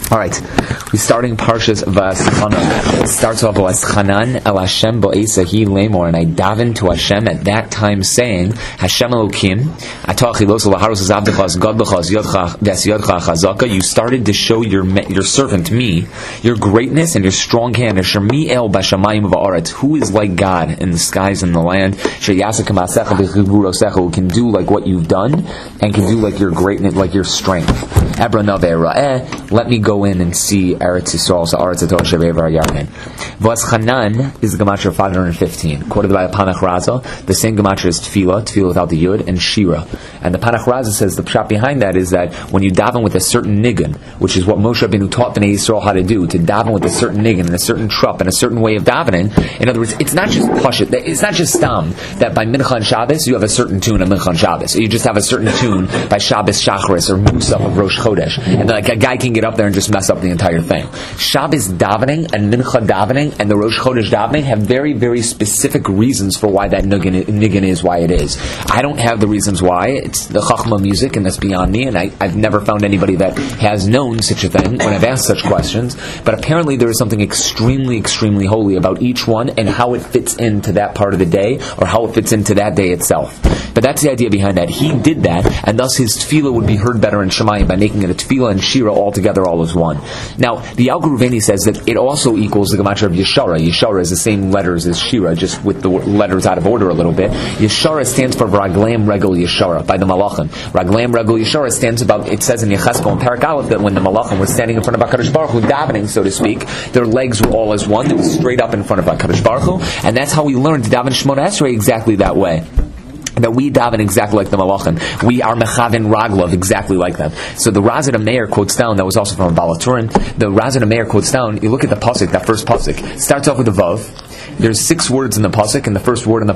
All right, we're starting Parshas Va'aschanan. It starts off Va'aschanan el Hashem bo'esahi lemor, and I daven to Hashem at that time, saying, Hashem Elokim, atah chilos laharos zavdechas gadlechas yodcha v'asyodcha chazaka. You started to show your servant me your greatness and your strong hand. Shemi el b'shamayim va'aretz. Who is like God in the skies and the land? Sheyasek ma'asecha v'chiburosecha, who can do like what you've done and can do like your greatness, like your strength. Ebra naveh ra'eh. Let me go in and see Eretz Yisrael, so Eretz Torah Shevevar Yarden. V'aschanan is the gematria 515, quoted by the Panach Raza. The same gematria is Tefillah without the Yud, and Shira. And the Panach Raza says the pshat behind that is that when you daven with a certain nigun, which is what Moshe Rabbeinu taught Bnei Yisrael how to do, to daven with a certain nigun and a certain trup and a certain way of davening. In other words, it's not just pashut. It's not just stam that by Mincha and Shabbos you have a certain tune of Mincha and Shabbos, or you just have a certain tune by Shabbos Shacharis or Musaf of Rosh Chodesh, and like a guy can get up there and just mess up the entire thing. Shabbos davening and Mincha davening and the Rosh Chodesh davening have very, very specific reasons for why that nigun is why it is. I don't have the reasons why. It's the Chachma music, and that's beyond me, and I've never found anybody that has known such a thing when I've asked such questions. But apparently there is something extremely, extremely holy about each one and how it fits into that part of the day, or how it fits into that day itself. But that's the idea behind that. He did that, and thus his tefillah would be heard better in Shemayim by making it a tefillah and shira all together, all as one. Now, the Yalkut Ruveni says that it also equals the gematria of Yeshara. Yeshara is the same letters as Shira, just with the letters out of order a little bit. Yeshara stands for Raglam Regel Yeshara, by the Malachim. Raglam Regel Yeshara stands about, it says in Yecheskel and Parak Aleph that when the Malachim were standing in front of HaKadosh Baruch Hu, davening, so to speak, their legs were all as one. They were straight up in front of HaKadosh Baruch Hu, and that's how we learned to daven Shemona Esrei exactly that way. That we daven exactly like the Malachim. We are Mechavin Raglov exactly like them. So the Razat Meir quotes down, that was also from Balaturin, the Razat Meir quotes down, you look at the pasuk, that first pasuk, starts off with a Vav. There's 6 words in the pasuk, and the first word in the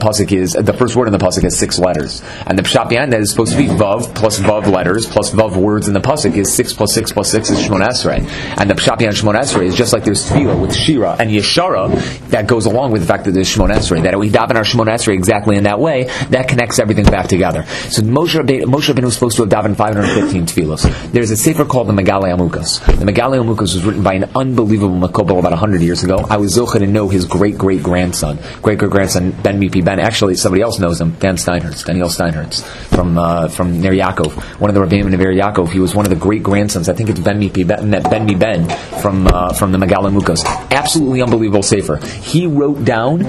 pasuk has 6 letters. And the pshat behind that is supposed to be Vav plus Vav letters plus Vav words in the pasuk is 6 plus 6 plus 6 is Shmona Esrei. And the pshat behind Shmona Esrei is just like there's Tefillah with Shira and Yeshara, that goes along with the fact that there's Shmona Esrei. That we daven our Shmona Esrei exactly in that way, that connects everything back together. So Moshe Rabbeinu was supposed to have davened 515 Tefillos. There's a sefer called the Megalei Amukas. The Megalei Amukas was written by an unbelievable Makobel about 100 years ago. I was zocheh to know his great-great-grandson, Ben Mipi Ben. Actually, somebody else knows him, Daniel Steinhertz, from Ner Yaakov, one of the Rabbeim of Ner Yaakov. He was one of the great-grandsons. I think it's Ben Mipi Ben from the Megalei Amukas. Absolutely unbelievable sefer. He wrote down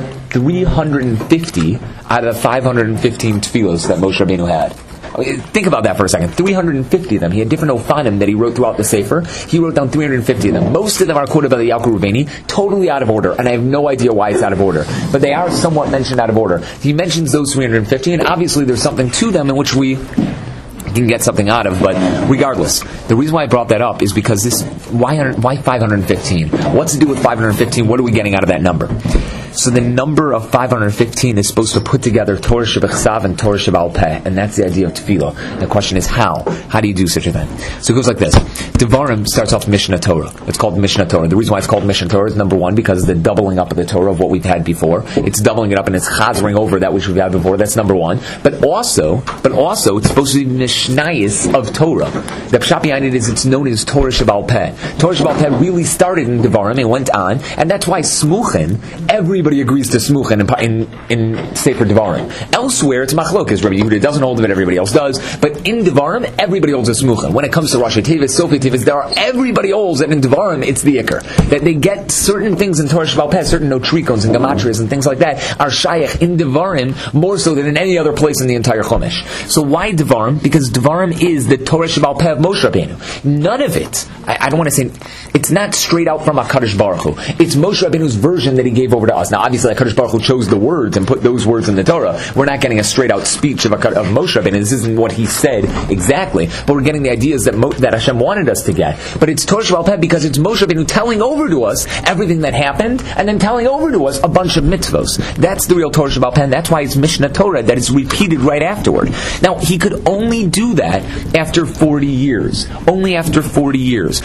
350 out of 515 tefillos that Moshe Rabbeinu had. Think about that for a second. 350 of them. He had different ofanim that he wrote throughout the Sefer. He wrote down 350 of them. Most of them are quoted by the Yalkut Ruveni, totally out of order, and I have no idea why it's out of order. But they are somewhat mentioned out of order. He mentions those 350, and obviously there's something to them in which we can get something out of, but regardless, the reason why I brought that up is because why 515? What's to do with 515? What are we getting out of that number? So the number of 515 is supposed to put together Torah Shebechsav and Torah Sheba'al Peh, and that's the idea of Tefillah. The question is how? How do you do such a thing? So it goes like this. Devarim starts off Mishnah Torah. It's called Mishnah Torah. The reason why it's called Mishnah Torah is number one, because it's the doubling up of the Torah of what we've had before. It's doubling it up and it's chazering over that which we've had before. That's number one. But also, it's supposed to be Mishnayis of Torah. The pshat behind it is it's known as Torah Sheba'al Peh. Torah Sheba'al Peh really started in Devarim and went on, and that's why Smuchin, everybody agrees to Smuchin in Sefer Devarim. Elsewhere, it's Machlokas. Rabbi Yehuda doesn't hold of it, everybody else does. But in Devarim, everybody holds a Smuchin. When it comes to Rosh Tevis, Sofi Tevis, everybody holds that in Devarim, it's the Iker. That they get certain things in Torah Sheba'al Peh, certain notrikons and gematrias and things like that, are shayach in Devarim more so than in any other place in the entire Chumash. So why Devarim? Because Devarim is the Torah Sheba'al Peh of Moshe Rabbeinu. None of it, I don't want to say, it's not straight out from HaKadosh Baruch Hu. It's Moshe Rabbeinu's version that he gave over to us. Now, obviously, HaKadosh Baruch Hu chose the words and put those words in the Torah. We're not getting a straight out speech of Moshe Rabbeinu. This isn't what he said exactly, but we're getting the ideas that Hashem wanted us to get. But it's Torah Sheba'al Peh because it's Moshe Rabbeinu telling over to us everything that happened, and then telling over to us a bunch of mitzvos. That's the real Torah Sheba'al Peh, and that's why it's Mishnah Torah that is repeated right afterward. Now, he could only do that after 40 years. Only after 40 years.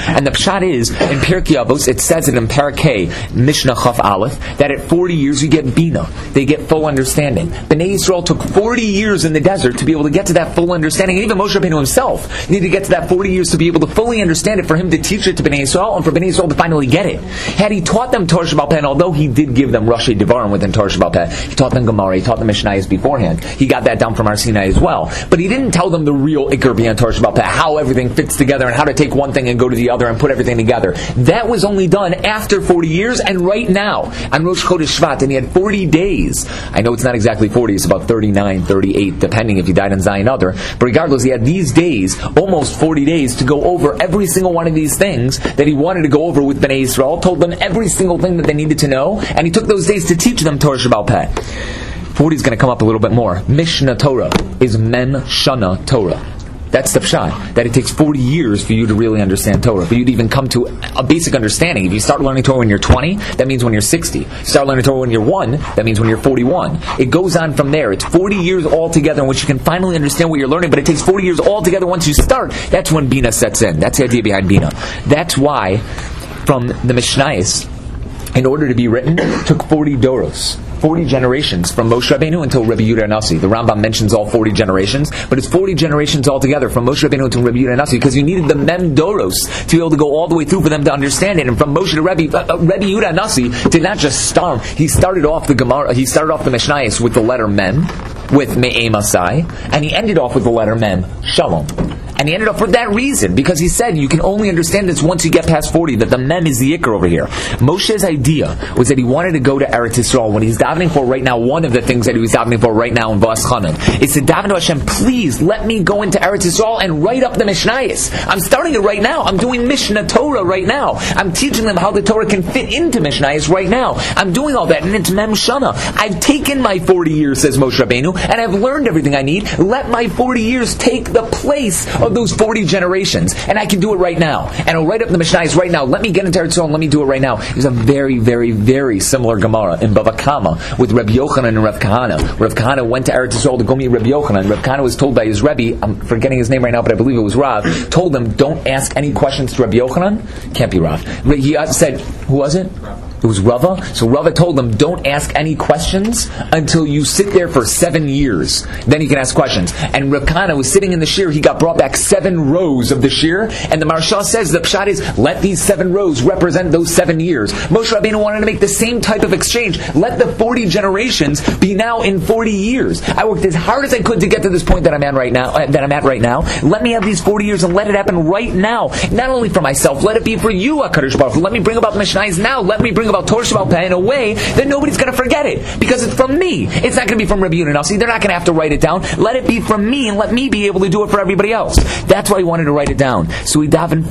And the pshat is, in Pirkei Avos, it says it in Parakeh, Mishnah Chaf Aleph, that at 40 years you get bina. They get full understanding. Bnei Yisrael took 40 years in the desert to be able to get to that full understanding. And even Moshe Rabbeinu himself needed to get to that 40 years to be able to fully understand it, for him to teach it to Bnei Yisrael, and for Bnei Yisrael to finally get it. Had he taught them Torah Sheba'al Peh, and although he did give them Rashi Devarim within Torah Sheba'al Peh, he taught them Gemara, he taught them Mishnayos beforehand. He got that down from Har Sinai as well. But he didn't tell them the real Iker beyond Torah Sheba'al Peh, how everything fits together and how to take one thing and go to the other and put everything together. That was only done after 40 years and right now on Rosh Chodesh Shvat, and he had 40 days. I know it's not exactly 40, it's about 39, 38, depending if you died on Zion Other. But regardless, he had these days, almost 40 days, to go over every single one of these things that he wanted to go over with Bnei Yisrael, told them every single thing that they needed to know, and he took those days to teach them Torah Sheba'al Peh. 40 is going to come up a little bit more. Mishnah Torah is Mem Shana Torah. That's the pshat, that it takes 40 years for you to really understand Torah, for you to even come to a basic understanding. If you start learning Torah when you're 20, that means when you're 60. You start learning Torah when you're 1, that means when you're 41. It goes on from there. It's 40 years altogether in which you can finally understand what you're learning, but it takes 40 years altogether once you start. That's when Bina sets in. That's the idea behind Bina. That's why, from the Mishnayos, in order to be written, it took 40 doros. 40 generations from Moshe Rabbeinu until Rabbi Yehuda Nasi. The Rambam mentions all 40 generations, but it's 40 generations altogether from Moshe Rabbeinu until Rabbi Yehuda Nasi, because you needed the Mem Doros to be able to go all the way through for them to understand it. And from Moshe to Rabbi Yehuda Nasi did not just start. He started off the Gemara. He started off the Mishnayos with the letter Mem, with Me'e Masai, and he ended off with the letter Mem, Shalom. And he ended up for that reason, because he said you can only understand this once you get past 40, that the Mem is the Iker over here. Moshe's idea was that he wanted to go to Eretz Yisrael. When he's davening for right now, one of the things that he was davening for right now in V'aschanan is to daven to Hashem, please let me go into Eretz Yisrael and write up the Mishnayos. I'm starting it right now. I'm doing Mishnah Torah right now. I'm teaching them how the Torah can fit into Mishnayos right now. I'm doing all that, and it's Mem Shana. I've taken my 40 years, says Moshe Rabbeinu, and I've learned everything I need. Let my 40 years take the place of those 40 generations, and I can do it right now. And I'll write up the Mishnayos right now. Let me get into Eretz Yisrael and let me do it right now. There's a very, very, very similar Gemara in Bava Kama with Rabbi Yochanan and Rav Kahana. Rav Kahana went to Eretz Yisrael to go meet Rabbi Yochanan. Rav Kahana was told by his Rebbe, I'm forgetting his name right now, but I believe it was Rav, told him, don't ask any questions to Rabbi Yochanan. Can't be Rav. He said, who was it? It was Rava. So Rava told them, don't ask any questions until you sit there for 7 years. Then you can ask questions. And Rav Kahana was sitting in the shir. He got brought back 7 rows of the shir. And the Maharsha says, the pshat is, let these 7 rows represent those 7 years. Moshe Rabbeinu wanted to make the same type of exchange. Let the 40 generations be now in 40 years. I worked as hard as I could to get to this point that I'm at right now. Let me have these 40 years and let it happen right now. Not only for myself, let it be for you, HaKadosh Baruch Hu. Let me bring about the Mishnayos now. Let me bring about Torah Sheba'al Peh in a way that nobody's going to forget it, because it's from me. It's not going to be from Rabbi Yehuda Nasi. They're not going to have to write it down. Let it be from me, and let me be able to do it for everybody else. That's why he wanted to write it down. So he davened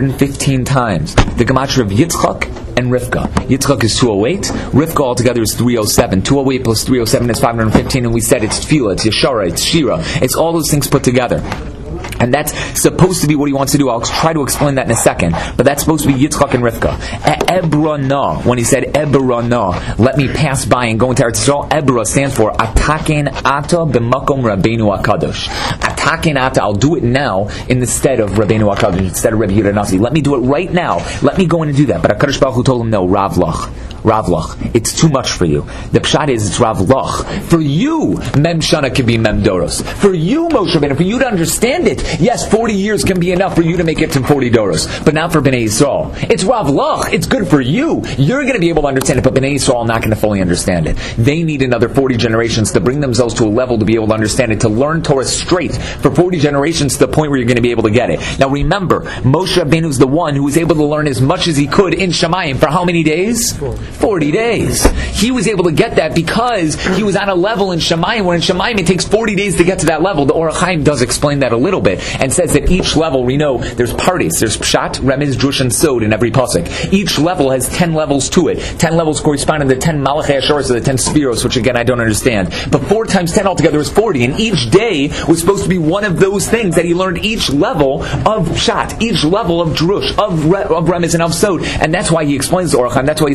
515 times. The gematria of Yitzchak and Rivka. Yitzchak is 208. Rivka altogether is 307. 208 plus 307 is 515, and we said it's Tefillah, it's Yeshara, it's Shira. It's all those things put together. And that's supposed to be what he wants to do. I'll try to explain that in a second. But that's supposed to be Yitzchak and Rivka. Ebrana, when he said Ebrana, let me pass by and go into Eretz Yisrael, Ebra stands for Ataken Ata B'makom Rabbeinu HaKadosh. Ataken Ata, I'll do it now in the stead of Rabbeinu HaKadosh, instead of Rabbi Yehuda Nasi. Let me do it right now. Let me go in and do that. But HaKadosh Baruch Hu told him, no, Ravlach, it's too much for you. The pshat is, it's Ravlach. For you, Mem Shana can be Mem Doros. For you, Moshe Rabbeinu, for you to understand it, yes, 40 years can be enough for you to make it to 40 Doros, but not for Bnei Yisrael. It's Ravlach, it's good for you. You're going to be able to understand it, but Bnei Yisrael are not going to fully understand it. They need another 40 generations to bring themselves to a level to be able to understand it, to learn Torah straight for 40 generations to the point where you're going to be able to get it. Now remember, Moshe Rabbeinu is the one who was able to learn as much as he could in Shemayim for how many days? 40 days. He was able to get that because he was on a level in Shemayim, where in Shemayim it takes 40 days to get to that level. The Orach Chaim does explain that a little bit, and says that each level, we know, there's parties. There's Pshat, Remez, Drush, and Sod in every pasuk. Each level has 10 levels to it. 10 levels correspond to the 10 Malachei Hashoros, or the 10 Spheros, which again I don't understand. But 4 times 10 altogether is 40, and each day was supposed to be one of those things that he learned each level of Pshat, each level of Drush, of Remez, and of Sod. And that's why he explains the Orach Chaim. That's why he says,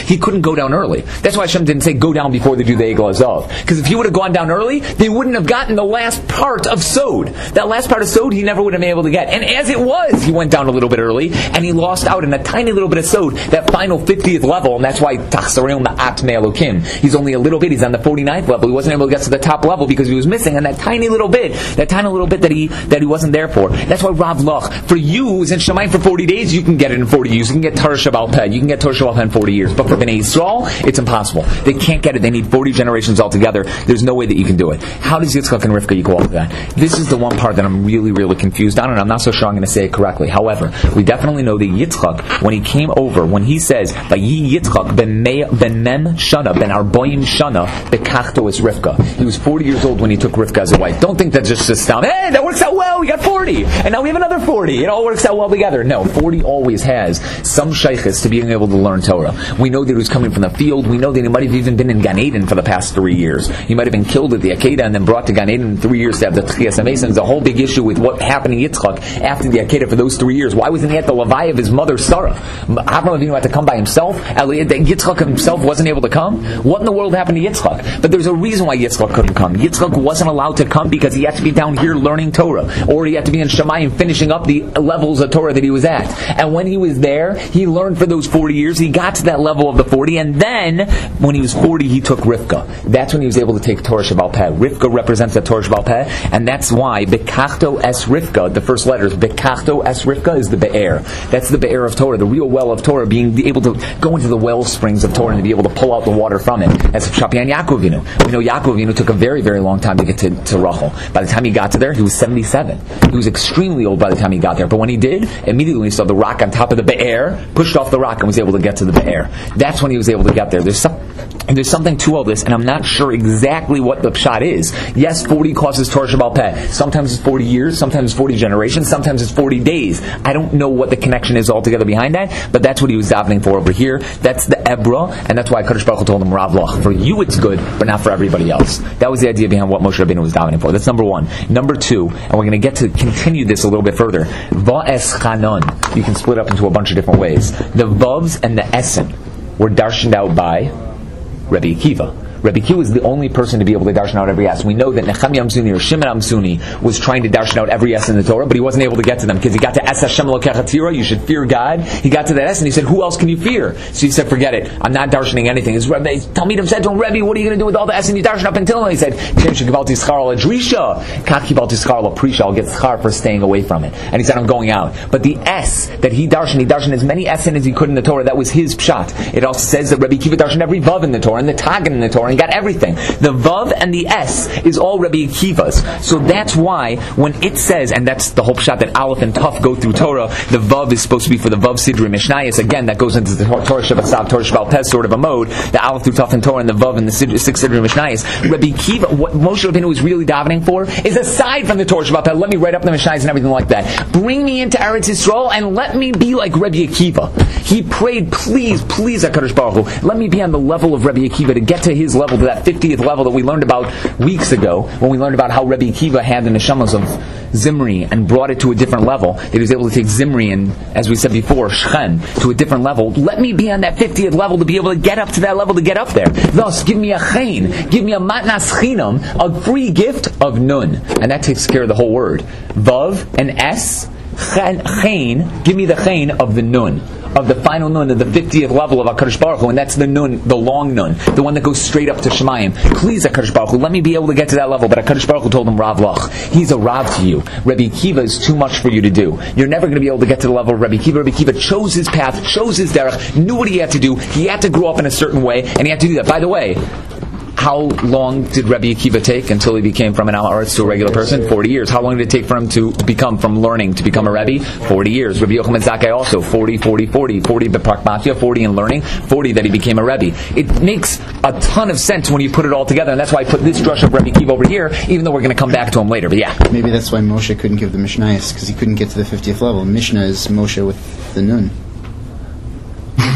he couldn't go down early. That's why Hashem didn't say go down before they do the Egel Azov. Because if he would have gone down early, they wouldn't have gotten the last part of Sod. That last part of Sod he never would have been able to get. And as it was, he went down a little bit early, and he lost out in a tiny little bit of Sod, that final 50th level, and that's why Tachsareum Ma'at Me'elokim. He's only a little bit, he's on the 49th level. He wasn't able to get to the top level because he was missing, and that tiny little bit that he wasn't there for. That's why Rav Lach, for you who's in Shemayim for 40 days, you can get it in 40 years. You can get Torah Shabbal Peh. You can get Torah Shabbal Peh in 40 years. But for Bnei Yisrael, it's impossible. They can't get it. They need 40 generations altogether. There's no way that you can do it. How does Yitzchak and Rivka equal all of that? This is the one part that I'm really, really confused on, and I'm not so sure I'm going to say it correctly. However, we definitely know that Yitzchak, when he came over, when he says, Vayi Yitzchak ben mem shana, ben arboim shana, bekachto es Rivka. He was 40 years old when he took Rivka as a wife. Don't think that's just a stam. Hey, that works out well. We got 40. And now we have another 40. It all works out well together. No, 40 always has some shaykhs to being able to learn Torah. We know that he was coming from the field. We know that he might have even been in Gan Eden for the past 3 years. He might have been killed at the Akedah and then brought to Gan Eden in 3 years to have the Tchias HaMesim. There's a whole big issue with what happened to Yitzchak after the Akedah for those 3 years. Why wasn't he at the Levai of his mother Sarah? Avraham Avinu had to come by himself. Yitzchak himself wasn't able to come. What in the world happened to Yitzchak? But there's a reason why Yitzchak couldn't come. Yitzchak wasn't allowed to come because he had to be down here learning Torah, or he had to be in Shemayim finishing up the levels of Torah that he was at. And when he was there, he learned for those 40 years. He got to that level of the 40, and then when he was 40, he took Rivka. That's when he was able to take Torah Shabbal Peh. Rivka represents the Torah Shabbal Peh, and that's why Bekachto es Rivka, the first letters, Bekachto es Rivka is the Be'er. That's the Be'er of Torah, the real well of Torah, being able to go into the well springs of Torah and to be able to pull out the water from it. That's Shapian Yaakov Avinu. We know Yaakov Avinu took a very, very long time to get to Rachel. By the time he got to there, he was 77. He was extremely old by the time he got there. But when he did, immediately he saw the rock on top of the Be'er, pushed off the rock and was able to get to the Be'er. That's when he was able to get there. There's something to all this, and I'm not sure exactly what the pshat is. Yes, 40 causes Torah Shabbal Peh. Sometimes it's 40 years, sometimes it's 40 generations, sometimes it's 40 days. I don't know what the connection is altogether behind that, but that's what he was davening for over here. That's the Ebra, and that's why Kadosh Baruch Hu told him, Rav Lach, for you it's good, but not for everybody else. That was the idea behind what Moshe Rabbeinu was davening for. That's number one. Number two, and we're going to get to continue this a little bit further, Va'es Chanan. You can split up into a bunch of different ways. The Vavs and the Essen were darshaned out by Rebbe Akiva. Rebbe Akiva was the only person to be able to darshan out every yes. We know that Nechemia Amsuni or Shimon Amsuni was trying to darshan out every yes in the Torah, but he wasn't able to get to them because he got to Es Hashem Elokecha Tira, you should fear God. He got to that S and he said, who else can you fear? So he said, forget it. I'm not darshaning anything. His Rebbe Talmidim said to him, Rebbe, what are you going to do with all the S and you darshan up until? And he said, I'll get schar for staying away from it. And he said, I'm going out. But the S that he darshaned as many S as he could in the Torah. That was his pshat. It also says that Rebbe Akiva darshaned every Vav in the Torah and the Tagan in the Torah and got everything. The Vav and the S is all Rebbe Akiva's. So that's why when it says, and that's the whole pshat that Aleph and Tuf go through Torah, the Vav is supposed to be for the Vav Sidri Mishnayos. Again, that goes into the Torah Shabbat, Torah Shabbal Peh sort of a mode. The Aleph through Tuf and Torah and the Vav and the six Sidri Mishnayos. Rebbe Akiva, what Moshe Rabbeinu was really davening for is aside from the Torah Shabbat Peh, let me write up the Mishnayos and everything like that. Bring me into Eretz Yisrael and let me be like Rebbe Akiva. He prayed, please, HaKadosh Baruch Hu, let me be on the level of Rebbe Akiva to get to his level, to that 50th level that we learned about weeks ago, when we learned about how Rebbe Akiva had the neshamas of Zimri and brought it to a different level. That he was able to take Zimri and, as we said before, Shechem to a different level. Let me be on that 50th level to be able to get up to that level, to get up there. Thus, give me a chen, give me a matnas chinam, a free gift of nun. And that takes care of the whole word. Vav and S, chen, give me the chen of the nun, of the final nun, of the 50th level of HaKadosh Baruch Hu, and that's the nun, the long nun, the one that goes straight up to Shemayim. Please, HaKadosh Baruch Hu, let me be able to get to that level. But HaKadosh Baruch Hu told him, Rav Lach, he's a Rav to you. Rebbe Akiva is too much for you to do. You're never going to be able to get to the level of Rebbe Akiva. Rebbe Akiva chose his path, chose his derech, knew what he had to do. He had to grow up in a certain way, and he had to do that. By the way, how long did Rebbe Akiva take until he became from an Al-Aretz to a regular person? 40 years. How long did it take for him to become, from learning to become a Rebbe? 40 years. Rabbi Yochanan Zakkai also, 40 b'pragmatia, 40 in learning, 40 that he became a Rebbe. It makes a ton of sense when you put it all together, and that's why I put this drush of Rebbe Akiva over here, even though we're going to come back to him later. But yeah. Maybe that's why Moshe couldn't give the Mishnayos, because he couldn't get to the 50th level. Mishnah is Moshe with the nun.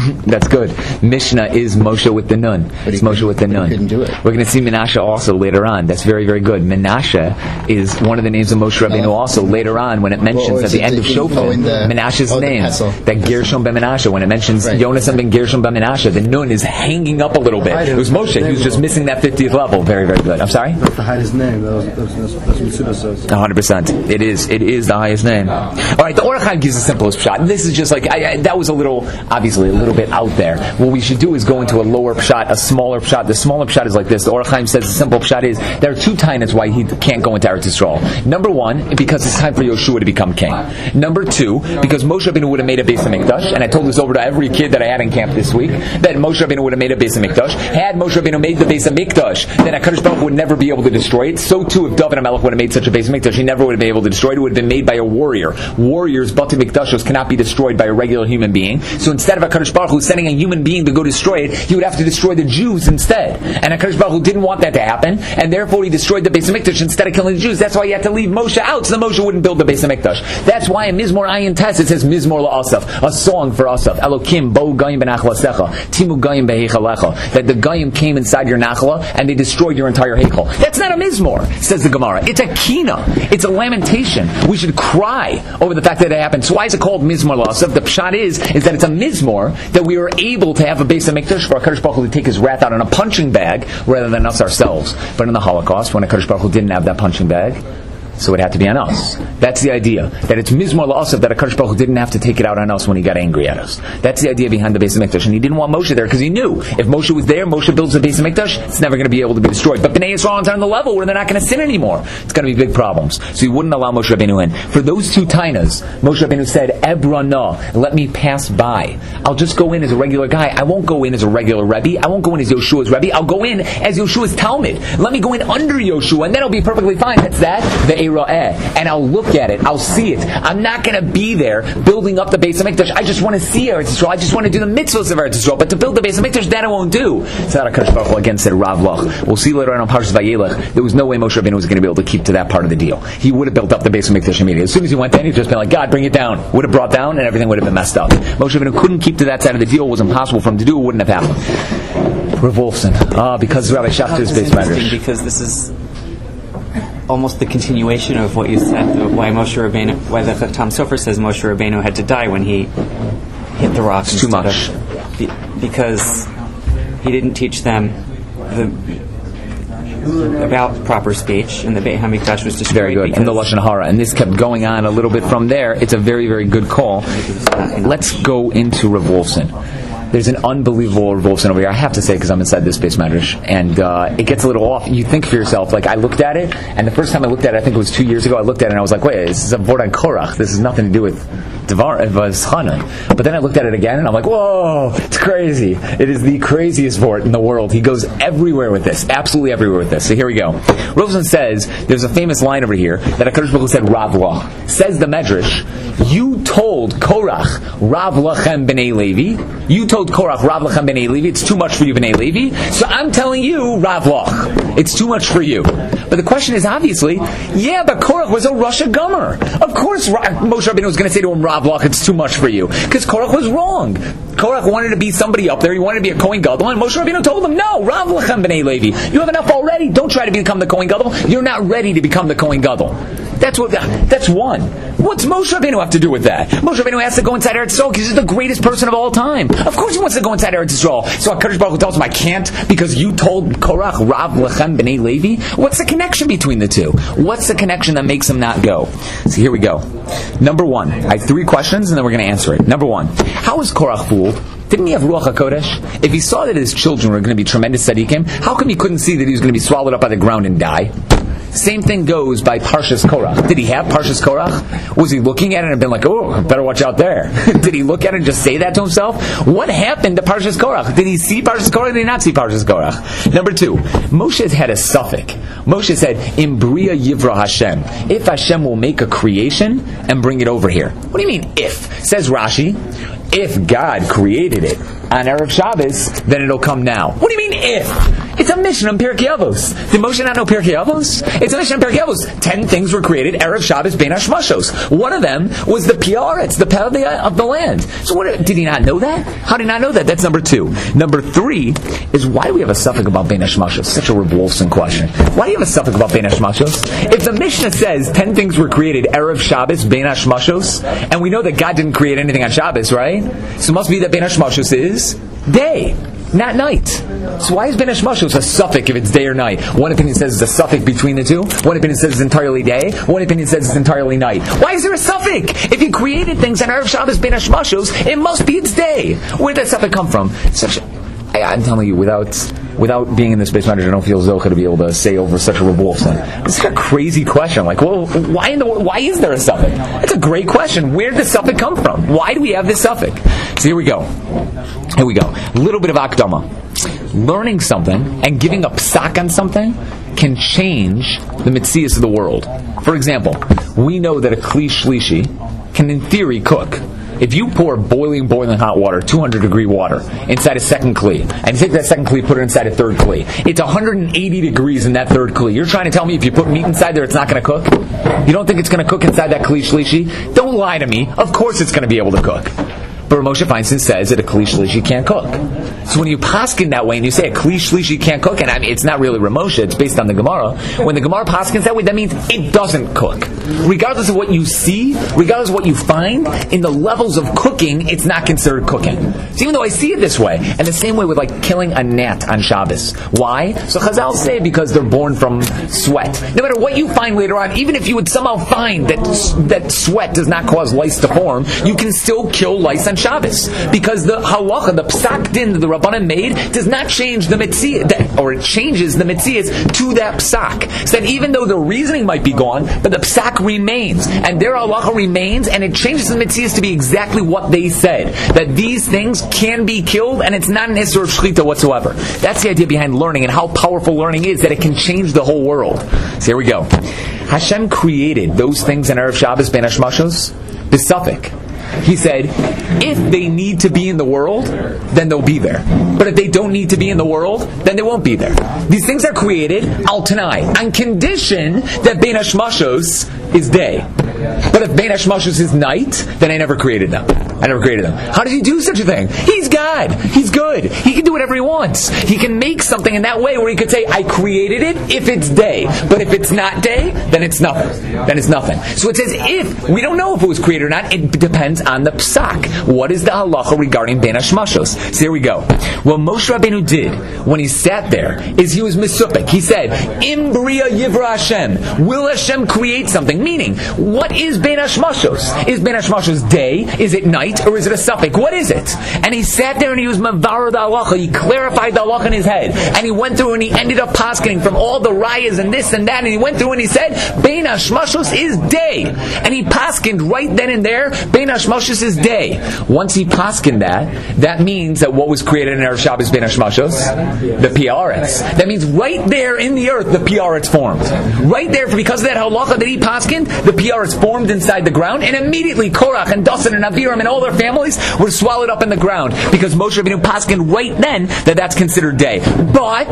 That's good. Mishnah is Moshe with the nun. It's Moshe with the nun. He didn't do it. We're going to see Menashe also later on. That's very, very good. Menashe is one of the names of Moshe Rabbeinu also later on when it mentions at the end of Shoftim Menashe's name. That Gershom ben Menashe. When it mentions Yonasan ben Gershom ben Menashe, the nun is hanging up a little bit. It was Moshe. He was just missing that 50th level. Very, very good. I'm sorry? That's the highest name. That's what Mitsuba says. 100%. It is the highest name. Alright, the Orach Chaim gives the simplest pshat. This is just like, that was obviously a little bit out there. What we should do is go into a lower pshat, a smaller pshat. The smaller pshat is like this. The Orach Chaim says the simple pshat is, there are two tainas why he can't go into Eretz Yisrael. Number one, because it's time for Yoshua to become king. Number two, because Moshe Rabbeinu would have made a Beis HaMikdash, and I told this over to every kid that I had in camp this week, that Moshe Rabbeinu would have made a Beis HaMikdash. Had Moshe Rabbeinu made the Beis HaMikdash, then HaKadosh Baruch Hu would never be able to destroy it. So too, if David HaMelech would have made such a Beis HaMikdash, he never would have been able to destroy it. It would have been made by a warrior. Warriors, Bati Mikdashos, cannot be destroyed by a regular human being. So instead of HaKadosh Baruch Hu sending a human being to go destroy it, he would have to destroy the Jews instead. And HaKadosh Baruch Hu didn't want that to happen, and therefore he destroyed the Beis HaMikdash instead of killing the Jews. That's why he had to leave Moshe out, so Moshe wouldn't build the Beis HaMikdash. That's why in Mizmor Ayin Tes it says Mizmor LaAsaf, a song for Asaf. Elokim bo Goyim benachalasecha, timu Goyim beheichalecha. That the Goyim came inside your nachala and they destroyed your entire heichal. That's not a Mizmor, says the Gemara. It's a kina. It's a lamentation. We should cry over the fact that it happened. So why is it called Mizmor LaAsaf? The pshat is that it's a Mizmor that we were able to have a Beis HaMikdash for HaKadosh Baruch Hu to take his wrath out in a punching bag rather than us ourselves. But in the Holocaust, when HaKadosh Baruch Hu didn't have that punching bag, so it had to be on us. That's the idea. That it's Mizmor LaAsaf, that HaKadosh Baruch Hu didn't have to take it out on us when he got angry at us. That's the idea behind the Beis HaMikdash. And he didn't want Moshe there because he knew if Moshe was there, Moshe builds the Beis HaMikdash, it's never going to be able to be destroyed. But Bnei Yisrael are on the level where they're not going to sin anymore. It's going to be big problems. So he wouldn't allow Moshe Rabbeinu in. For those two tainas, Moshe Rabbeinu said, Ebrana, let me pass by. I'll just go in as a regular guy. I won't go in as a regular Rebbe. I won't go in as Yoshua's Rebbe. I'll go in as Yoshua's Talmud. Let me go in under Yoshua, and then it'll be perfectly fine. That's that, the Eira'eh. And I'll look at it. I'll see it. I'm not going to be there building up the Beis HaMikdash. I just want to see Eretz Yisrael. I just want to do the mitzvahs of Eretz Yisrael. But to build the Beis HaMikdash, that I won't do. So that HaKadosh Baruch Hu again said Rav Lach. We'll see later on Parshas Vayelech. There was no way Moshe Rabbeinu was going to be able to keep to that part of the deal. He would have built up the Beis HaMikdash immediately. As soon as he went in, he'd just been like, God, bring it down. Would have brought down, and everything would have been messed up. Moshe Rabbeinu couldn't keep to that side of the deal. It was impossible for him to do. It wouldn't have happened. Rav Wolfson. Because Rabbi Schachter's Beis Medrash. Because this is almost the continuation of what you said, why the Tom Sofer says Moshe Rabbeinu had to die when he hit the rock. It's too much. Because he didn't teach them about proper speech, and the Beit HaMikdash was destroyed. Very good. And the Lashon Hara. And this kept going on a little bit from there. It's a very, very good call. Let's go into Rav Wolfson. There's an unbelievable Rav Wolfson over here. I have to say, because I'm inside this Beis Medrash, and it gets a little off. You think for yourself, like I looked at it, and the first time I looked at it, I think it was 2 years ago, I looked at it and I was like, wait, this is a Vord on Korach. This has nothing to do with Devar, Chanan. But then I looked at it again and I'm like, whoa, it's crazy. It is the craziest Vord in the world. He goes everywhere with this. Absolutely everywhere with this. So here we go. Rav Wolfson says, there's a famous line over here that HaKadosh Baruch Hu said, Rav Lach. Says the Medrash, you told Korach, Rav Lachem b'nei Levi. You told Korach, Rav Lachem b'nei Levi, it's too much for you, b'nei Levi. So I'm telling you, Rav Lach, it's too much for you. But the question is obviously, yeah, but Korach was a Rasha Gomer. Of course Moshe Rabbeinu was going to say to him, Rav Lach, it's too much for you. Because Korach was wrong. Korach wanted to be somebody up there. He wanted to be a Kohen Gadol. And Moshe Rabbeinu told him, no, Rav Lachem b'nei Levi. You have enough already. Don't try to become the Kohen Gadol. You're not ready to become the Kohen Gadol. That's one. What's Moshe Rabbeinu have to do with that? Moshe Rabbeinu has to go inside Eretz Yisrael because he's the greatest person of all time. Of course he wants to go inside Eretz Yisrael. So HaKadosh Baruch Hu tells him, I can't because you told Korach, Rav Lachem b'nei Levi. What's the connection between the two? What's the connection that makes him not go? So here we go. Number one. I have 3 questions and then we're going to answer it. Number one. How was Korach fooled? Didn't he have Ruach HaKodesh? If he saw that his children were going to be tremendous tzaddikim, how come he couldn't see that he was going to be swallowed up by the ground and die? Same thing goes by Parshas Korach. Did he have Parshas Korach? Was he looking at it and been like, oh, better watch out there? Did he look at it and just say that to himself? What happened to Parshas Korach? Did he see Parshas Korach or did he not see Parshas Korach? Number 2, Moshe had a suffix. Moshe said, Im Bria Yivra Hashem. If Hashem will make a creation and bring it over here. What do you mean if? Says Rashi, if God created it on Erev Shabbos, then it'll come now. What do you mean if? It's a Mishnah in Pirkei Avos. Did Moshe not know Pirkei Avos? It's a Mishnah in Pirkei Avos. 10 things were created Erev Shabbos Bein Hashmashos. One of them was the Piaretz, the peh of the land. So did he not know that? How did he not know that? That's number 2. Number 3 is why do we have a suffix about Bein Hashmashos? Such a revolting question. Why do you have a suffix about Bein Hashmashos? If the Mishnah says 10 things were created Erev Shabbos Bein Hashmashos, and we know that God didn't create anything on Shabbos, right? So it must be that Bein Hashmashos is day, not night. So why is Ben Hashmashos a suffix if it's day or night? One opinion says it's a suffix between the two. One opinion says it's entirely day. One opinion says it's entirely night. Why is there a suffix? If he created things on Erev Shabbos Ben Hashmashos, it must be its day. Where did that suffix come from? I'm telling you, without being in the space manager, I don't feel Zocha to be able to say over such a revolting. It's like a crazy question. Like, well, why is there a suffix? It's a great question. Where did the suffix come from? Why do we have this suffix? So here we go. A little bit of akdama. Learning something and giving a psak on something can change the mitzias of the world. For example, we know that a kli shlishi can, in theory, cook. If you pour boiling hot water, 200-degree water, inside a second kli, and you take that second kli, put it inside a third kli, it's 180 degrees in that third kli. You're trying to tell me if you put meat inside there, it's not going to cook? You don't think it's going to cook inside that kli shlishi? Don't lie to me. Of course it's going to be able to cook. But Moshe Feinstein says that a kli shlishi can't cook. So when you paskin that way and you say a kli shlishi can't cook, and I mean it's not really Ramosha, it's based on the Gemara. When the Gemara paskins that way, that means it doesn't cook. Regardless of what you see, regardless of what you find, in the levels of cooking, it's not considered cooking. So even though I see it this way, and the same way with like killing a gnat on Shabbos. Why? So Chazal say because they're born from sweat. No matter what you find later on, even if you would somehow find that sweat does not cause lice to form, you can still kill lice on Shabbos, because the halacha, the psak din that the Rabbanan made, does not change the mitzvah, or it changes the mitzvahs to that psak. So that even though the reasoning might be gone, but the psak remains, and their halacha remains, and it changes the mitzvahs to be exactly what they said, that these things can be killed, and it's not an issur of shechita whatsoever. That's the idea behind learning, and how powerful learning is, that it can change the whole world. So here we go. Hashem created those things in Erev Shabbos Ben Hashmashos b'safek. He said, if they need to be in the world, then they'll be there. But if they don't need to be in the world, then they won't be there. These things are created al tanai, on condition that Bein Hashmashos is day. But if Bein Hashmashos is night, then I never created them. How does he do such a thing? He's God. He's good. He can do whatever he wants. He can make something in that way where he could say, I created it if it's day. But if it's not day, then it's nothing. So it says if. We don't know if it was created or not. It depends on the psak. What is the halacha regarding Bein Hashmashos? So here we go. What Moshe Rabbeinu did when he sat there is he was misupik. He said, Im Bria Yivra Hashem. Will Hashem create something? Meaning, what is Bein Hashmashos? Is Bein Hashmashos day? Is it night? Or is it a suffix? What is it? And he sat there and he was mavar the halacha. He clarified the halacha in his head. And he went through and he ended up paskening from all the rayas and this and that. And he went through and he said, Bein Hashmashos is day. And he paskened right then and there, Bein Hashmashos is day. Once he paskened that means that what was created in Erev Shabbos Bein Hashmashos? The Piaretz. That means right there in the earth, the Piaretz formed. Right there, because of that halacha that he paskened, the Piaretz formed inside the ground, and immediately Korach and Dasan and Aviram and all their families were swallowed up in the ground, because Moshe Rabbeinu paskened right then that's considered day. But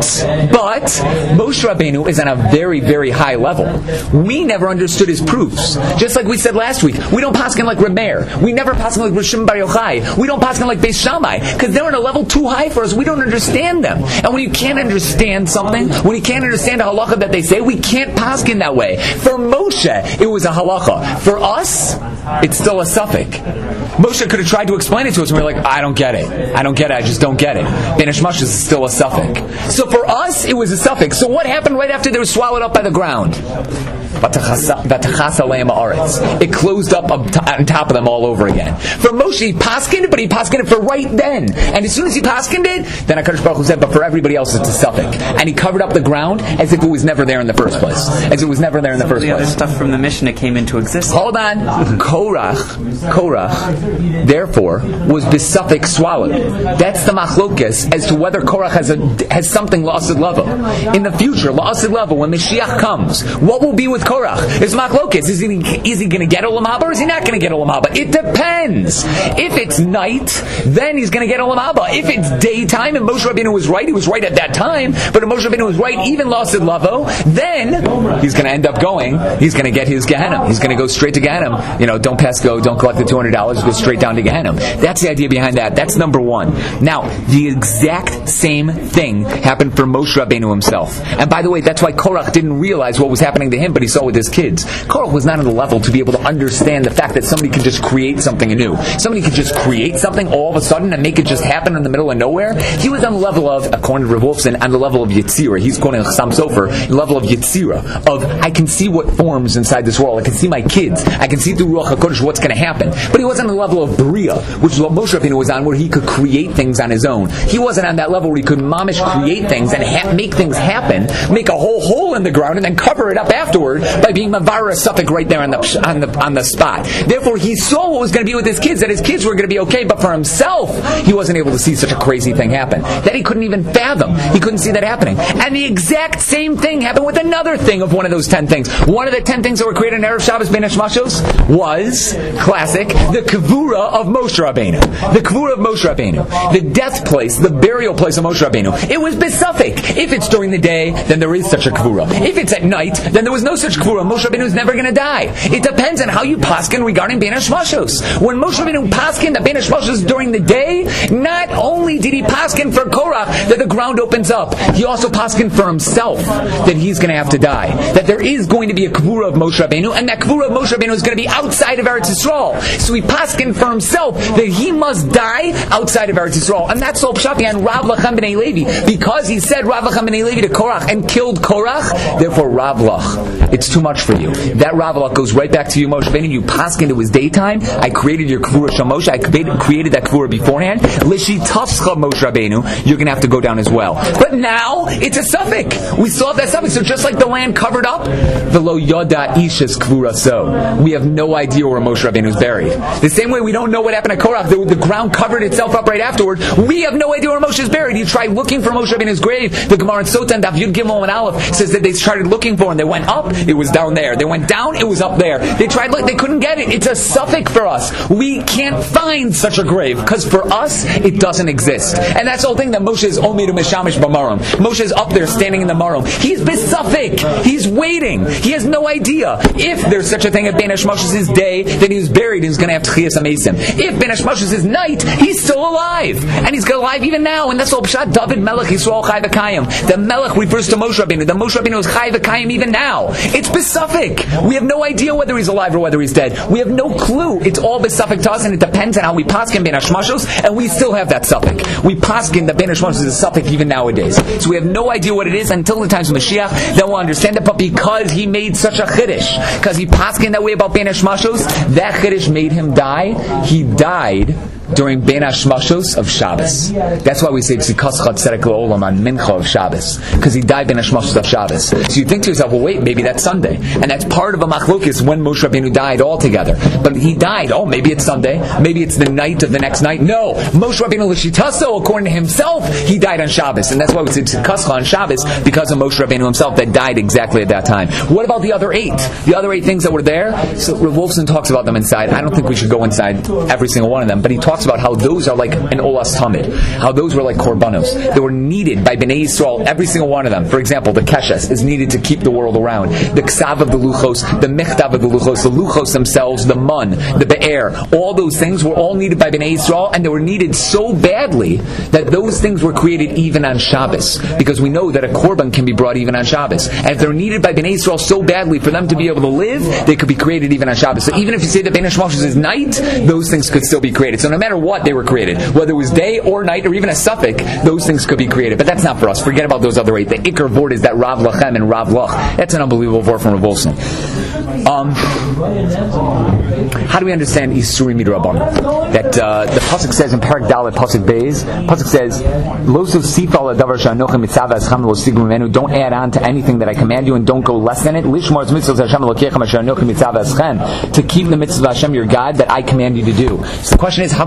Moshe Rabbeinu is on a very, very high level. We never understood his proofs. Just like we said last week, we don't pasken like Reb Meir. We never pasken like Rosh Bar Yochai. We don't pasken like Beis Shammai, because they're on a level too high for us. We don't understand them. And when you can't understand something, when you can't understand a halacha that they say, we can't pasken that way. For Moshe, it was a halacha. For us, it's still a suffix. Moshe could have tried to explain it to us, and we're like, I don't get it. I just don't get it. Bein Hashmashos is still a suffix. So for us, it was a suffix. So what happened right after they were swallowed up by the ground? It closed up on top of them all over again. For Moshe, he paskined it, but he paskined it for right then. And as soon as he paskined it, then HaKadosh Baruch Hu said, but for everybody else it's a suffix. And he covered up the ground as if it was never there in the first place. The other stuff from the Mishnah came into existence. Hold on. Korach, therefore, was the suffix swallowed. That's the machlokes as to whether Korach has something la'asid lava. In the future, la'asid lava, when Mashiach comes, what will be with Korach? Korach. It's machlokes. Is he going to get Olam Haba or is he not going to get Olam Haba? It depends. If it's night, then he's going to get Olam Haba. If it's daytime, and Moshe Rabbeinu was right, he was right at that time, but if Moshe Rabbeinu was right, even lost at Lavo, then he's going to end up going, he's going to get his Gehenna. He's going to go straight to Gehenna. Don't pass go, don't collect the $200, go straight down to Gehenna. That's the idea behind that. That's number one. Now, the exact same thing happened for Moshe Rabbeinu himself. And by the way, that's why Korach didn't realize what was happening to him, but he saw with his kids. Korach was not on the level to be able to understand the fact that somebody could just create something anew. Somebody could just create something all of a sudden and make it just happen in the middle of nowhere. He was on the level of, according to Rav Wolfson, on the level of Yetzirah. He's quoting Chassam Sofer, the level of Yetzirah, of I can see what forms inside this world. I can see my kids. I can see through Ruach HaKodesh what's going to happen. But he wasn't on the level of Bria, which is what Moshe Rabbeinu was on, where he could create things on his own. He wasn't on that level where he could mamish create things and make things happen, make a whole hole in the ground, and then cover it up afterward by being Mavara Suffolk right there on the spot. Therefore, he saw what was going to be with his kids, that his kids were going to be okay, but for himself, he wasn't able to see such a crazy thing happen. That he couldn't even fathom. He couldn't see that happening. And the exact same thing happened with another thing of one of those 10 things. One of the 10 things that were created in Erev Shabbos Ben Hashmashos was, classic, the Kavura of Moshe Rabbeinu. The Kavura of Moshe Rabbeinu. The death place, the burial place of Moshe Rabbeinu. It was besuffic. If it's during the day, then there is such a Kavura. If it's at night, then there was no such Kavura. Moshe Rabbeinu is never going to die. It depends on how you paskin regarding Ben Hashmashos. When Moshe Rabbeinu paskin the Ben Hashmashos during the day, not only did he paskin for Korach that the ground opens up, he also paskin for himself that he's going to have to die. That there is going to be a Kavura of Moshe Rabbeinu, and that Kavura of Moshe Rabbeinu is going to be outside of Eretz Yisrael. So he paskin for himself that he must die outside of Eretz Yisrael. And that's all Pshati and Rav Lachem B'nai Levi. Because he said Rav Lachem B'nai Levi to Korach and killed Korach, therefore Rav Lach, it's too much for you. That Rav Lach goes right back to you, Moshe Rabbeinu. You paskin, it was daytime. I created your Kavura Shal Moshe. I created that Kavura beforehand. Lishi Tafscha Moshe Rabbeinu, you're going to have to go down as well. But now, it's a suffix. We still have that suffix. So just like the land covered up, V'lo Yoda Ishas Kavura So. We have no idea where Moshe Rabbeinu is buried. The same way we don't know what happened to Korach. The ground covered itself up right afterward. We have no idea where Moshe is buried. You tried looking for Moshe Rabbeinu's grave. The Gemara in Sota and Daf Yud Gimel and Aleph says that they started looking for him. They went up, it was down there. They went down, it was up there. They tried, they couldn't get it. It's a suffix for us. We can't find such a grave because for us, it doesn't exist. And that's the whole thing that Moshe is Omidu Meshamish B'marom. Moshe is up there standing in the marom. He's besuffic. He's waiting. He has no idea. If there's such a thing at Ben Hashmashos' day, then he was buried and he's going to have Tchias Amesim. If Ben Hashmashos' night, he's still alive. And he's alive even now. And that's all Pshat David Melech Yisrael Chai V'Kayim. The Melech refers to Moshe Rabbeinu. The Moshe Rabbeinu is Chai V'Kayim even now. It's besuffic. We have no idea whether he's alive or whether he's dead. We have no clue. It's all besuffic to us, and it depends on how we paskin Ben Hashmashos, and we still have that suffix. We paskin that Ben Hashmashos is a suffix even nowadays. So we have no idea what it is until the times of Mashiach. Then we'll understand it. But because he made such a chiddush, because he paskin that way about Ben Hashmashos, that chiddush made him die. He died during Ben Hashmashos of Shabbos. That's why we say Tzikas Tzedek L'Olam on Mincha of Shabbos, because he died Ben Hashmashos of Shabbos. So you think to yourself, well, wait, maybe that's Sunday, and that's part of a machlokes when Moshe Rabbeinu died altogether. But he died. Oh, maybe it's Sunday. Maybe it's the night of the next night. No, Moshe Rabbeinu l'shitaso, according to himself, he died on Shabbos, and that's why we say Tzikas on Shabbos because of Moshe Rabbeinu himself that died exactly at that time. What about the other 8? The other 8 things that were there. So Rav Wolfson talks about them inside. I don't think we should go inside every single one of them, but he talks about how those are like an Olas Tamid, how those were like Korbanos. They were needed by Bnei Yisrael, every single one of them. For example, the Keshes is needed to keep the world around. The Ksav of the Luchos, the Michtav of the Luchos themselves, the Mun, the Be'er, all those things were all needed by Bnei Yisrael, and they were needed so badly that those things were created even on Shabbos, because we know that a Korban can be brought even on Shabbos. And if they're needed by Bnei Yisrael so badly for them to be able to live, they could be created even on Shabbos. So even if you say that Ben Hashmashos is night, those things could still be created. So no matter what they were created, whether it was day or night or even a suffix, those things could be created. But that's not for us. Forget about those other 8. The Iker Vort is that Rav Lachem and Rav Lach. That's an unbelievable Vort from Rav Wolfson. How do we understand Isurim Midrabanan? That the pasuk says in Parak Dalet pasuk Beis, pasuk says, "Lo sosifa al davar she'anochi mitzav aschem lo sigum mimenu." Don't add on to anything that I command you, and don't go less than it. Lishmor mitzvos Hashem Elokechem asher anochi mitzav aschem, to keep the mitzvah of Hashem your God that I command you to do. So the question is, how can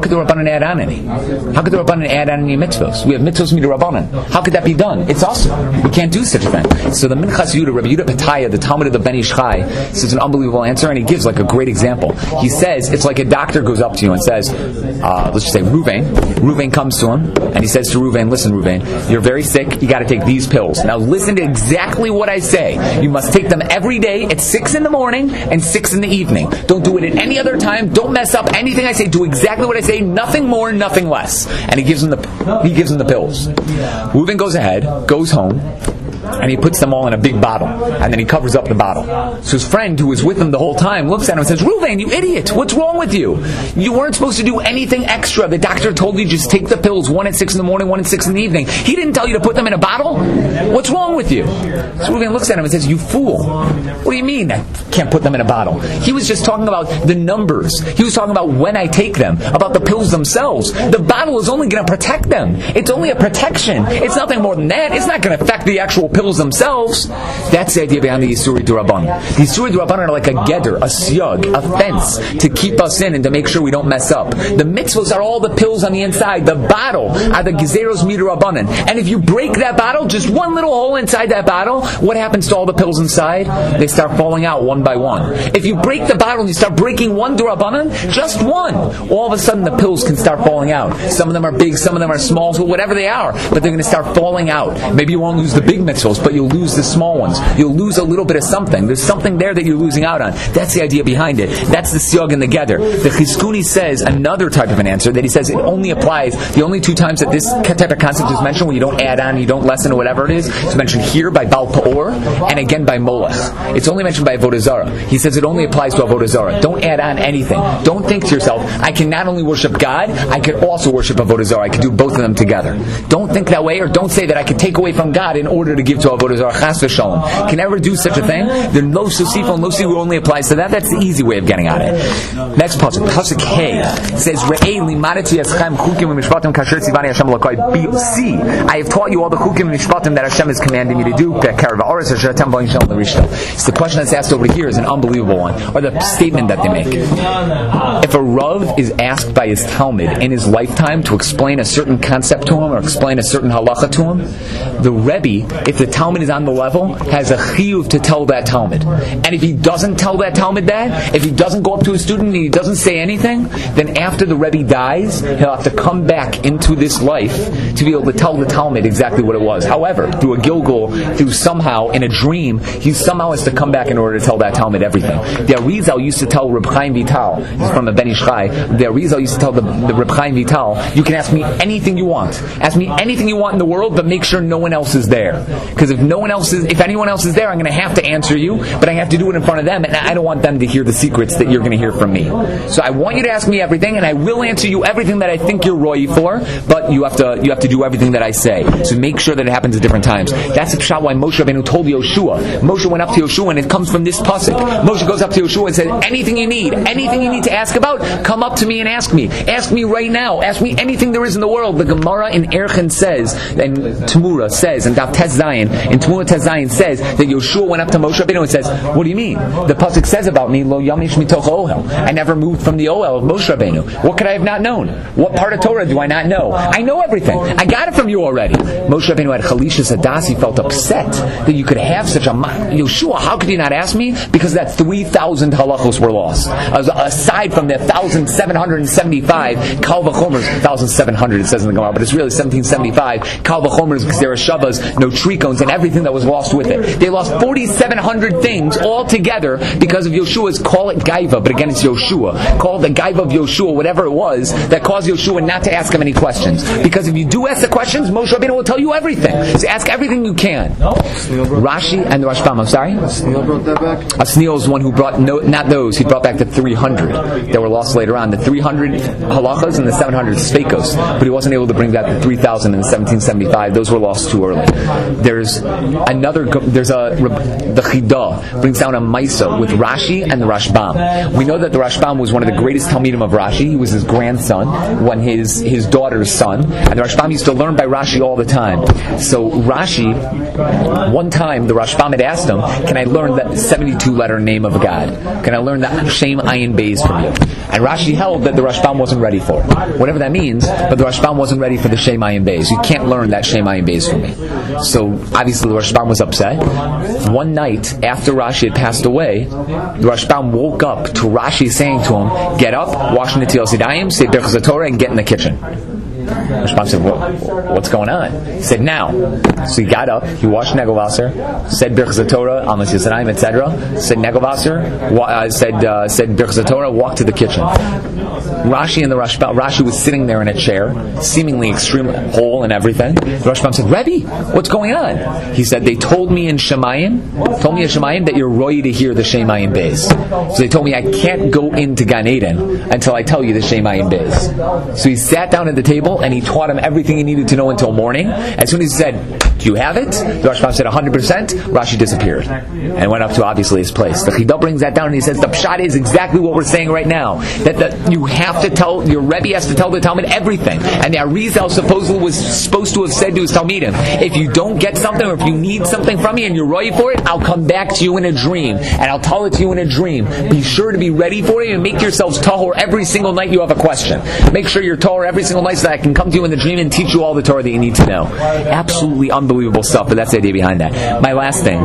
could the Rabbanan add on any? How could the Rabbanan add on any mitzvahs? We have mitzvahs midrabbanan. How could that be done? It's awesome. We can't do such a thing. So the Minchas Yehuda, Rabbi Yehuda Pataya, the Talmud of the Ben Ish Chai, says an unbelievable answer, and he gives like a great example. He says it's like a doctor goes up to you and says, let's just say Ruvain. Ruvain comes to him and he says to Ruvain, listen Ruvain, you're very sick, you got to take these pills. Now listen to exactly what I say. You must take them every day at 6 in the morning and 6 in the evening. Don't do it at any other time. Don't mess up anything I say. Do exactly what I say. Nothing more, nothing less. And he gives him the pills. Ruvain goes ahead, goes home, and he puts them all in a big bottle, and then he covers up the bottle. So his friend, who was with him the whole time, looks at him and says, Ruvain, you idiot, what's wrong with you? You weren't supposed to do anything extra. The doctor told you just take the pills, 1 at 6 in the morning, 1 at 6 in the evening. He didn't tell you to put them in a bottle? What's wrong with you? So Ruvain looks at him and says, you fool. What do you mean I can't put them in a bottle? He was just talking about the numbers. He was talking about when I take them, about the pills themselves. The bottle is only going to protect them. It's only a protection. It's nothing more than that. It's not going to affect the actual pills themselves. That's the idea behind the Yisuri D'Rabbanan. The Yisuri D'Rabbanan are like a geder, a siyug, a fence to keep us in and to make sure we don't mess up. The mitzvahs are all the pills on the inside. The bottle are the gezeros midrabbanan. And if you break that bottle, just one little hole inside that bottle, what happens to all the pills inside? They start falling out one by one. If you break the bottle and you start breaking one D'Rabbanan, just one, all of a sudden the pills can start falling out. Some of them are big, some of them are small, so whatever they are, but they're going to start falling out. Maybe you won't lose the big mitzvahs, but you'll lose the small ones. You'll lose a little bit of something. There's something there that you're losing out on. That's the idea behind it. That's the siyug and the gather. The Chizkuni says another type of an answer that he says it only applies, the only 2 times that this type of concept is mentioned, when you don't add on, you don't lessen or whatever it is, it's mentioned here by Baal Pa'or and again by Molech. It's only mentioned by Avodah Zarah. He says it only applies to Avodah Zarah. Don't add on anything. Don't think to yourself, I can not only worship God, I can also worship Avodah Zarah. I can do both of them together. Don't think that way, or don't say that I can take away from God in order to give to Avodah Zarah. Chas v'shalom. Can never do such a thing. The lo sosifo and lo sivu only applies to that. That's the easy way of getting at it. Next pasuk, pasuk Hey, says, Re'ei limadati eschem chukim v'mishpatim kasher tzivani Hashem l'koi. See, I have taught you all the chukim and mishpatim that Hashem is commanding me to do. So the question that's asked over here is an unbelievable one, or the statement that they make. If a Rav is asked by his Talmud in his lifetime to explain a certain concept to him or explain a certain halacha to him, the Rebbe, if the Talmud is on the level, has a chiyuv to tell that Talmud. And if he doesn't tell that Talmud that, if he doesn't go up to a student and he doesn't say anything, then after the Rebbe dies, he'll have to come back into this life to be able to tell the Talmud exactly what it was. However, through a Gilgul, through somehow, in a dream, he somehow has to come back in order to tell that Talmud everything. The Arizal used to tell Reb Chaim Vital, he's from the Ben Ish Chai, the Arizal used to tell the Reb Chaim Vital, you can ask me anything you want. Ask me anything you want in the world, but make sure no one else is there. Because if anyone else is there, I'm going to have to answer you, but I have to do it in front of them, and I don't want them to hear the secrets that you're going to hear from me. So I want you to ask me everything, and I will answer you everything that I think you're roy for, but you have to do everything that I say. So make sure that it happens at different times. That's the pshat why Moshe Rabbeinu told Yoshua. Moshe went up to Yoshua, and it comes from this pasuk. Moshe goes up to Yoshua and said, anything you need to ask about, come up to me and ask me. Ask me right now. Ask me anything there is in the world. The Gemara in Erchin says, and Tamura says, and Daf Tes Zayin, and Tamura Tes Zayin says that Yoshua went up to Moshe Rabbeinu and says, what do you mean? The pasuk says about me, Lo Yamish Mitoch Ohel. I never moved from the Ohel of Moshe Rabbeinu. What could I have not known? What part of Torah do I not know? I know everything. I got it from you already. Moshe Rabbeinu had Chalishas Adas. He felt upset that you could have such a Yoshua, how could you not ask me? Because that 3,000 halachos were lost. Aside from the 1,775 Kal V'chomers, 1,700 it says in the Gemara, but it's really 1,775 Kal V'chomers, Gzera Shavas, no trikones, and everything that was lost with it. They lost 4,700 things all together because of Yoshua's, call it Gaiva, but again it's Yoshua. Call it the Gaiva of Yoshua, whatever it was, that caused Yoshua not to ask him any questions. Because if you do ask the questions, Moshe Rabbeinu will tell you everything. So ask everything you can. Rashi and the Rashbam, I'm sorry? Asniel brought that back? Asniel is one who brought, not those, he brought back the 300 that were lost later on. The 300 halachas and the 700 sfeikos. But he wasn't able to bring back the 3,000 and the 1775. Those were lost too early. There's the Chidah brings down a Maisa with Rashi and the Rashbam. We know that the Rashbam was one of the greatest Talmidim of Rashi. He was his grandson, when his daughter's son, and the Rashbam used to learn by Rashi all the time. So Rashi, one time the Rashbam had asked him, "Can I learn the 72-letter name of God? Can I learn the Shem Ayin Beis from you?" And Rashi held that the Rashbam wasn't ready for it, whatever that means. But the Rashbam wasn't ready for the Shem Ayin Beis. You can't learn that Shem Ayin Beis from me. So obviously the Rashbam was upset. One night after Rashi had passed away, the Rashbam woke up to Rashi saying to him, "Get up, wash Netilas Yadayim, say Birchas Torah, and get in the kitchen." Rashbam said, "What's going on?" He said, "Now." So he got up, he washed Negovasser, said Birchas Torah, Amas Yisraim, etc. Said Negovasser, said Birchas Torah, walked to the kitchen. Rashi and the Rashbam, Rashi was sitting there in a chair, seemingly extreme hole and everything. The Rashbam said, "Rebbe, what's going on?" He said, "They told me in Shemayim that you're ready to hear the Shemayim Beis. So they told me I can't go into Gan Eden until I tell you the Shemayim Beis." So he sat down at the table and he taught him everything he needed to know until morning. As soon as he said, "Do you have it?" the Rashbam said 100%. Rashi disappeared and went up to obviously his place. The Chidah brings that down and he says the pshat is exactly what we're saying right now, that you have to tell, your Rebbe has to tell the Talmud everything. And the Arizal supposedly was supposed to have said to his Talmidim, "If you don't get something or if you need something from me and you're ready for it, I'll come back to you in a dream and I'll tell it to you in a dream. Be sure to be ready for it and make yourselves tahor every single night you have a question. Make sure you're tahor every single night so that I can come to you in the dream and teach you all the Torah that you need to know." Absolutely unbelievable stuff, but that's the idea behind that. My last thing.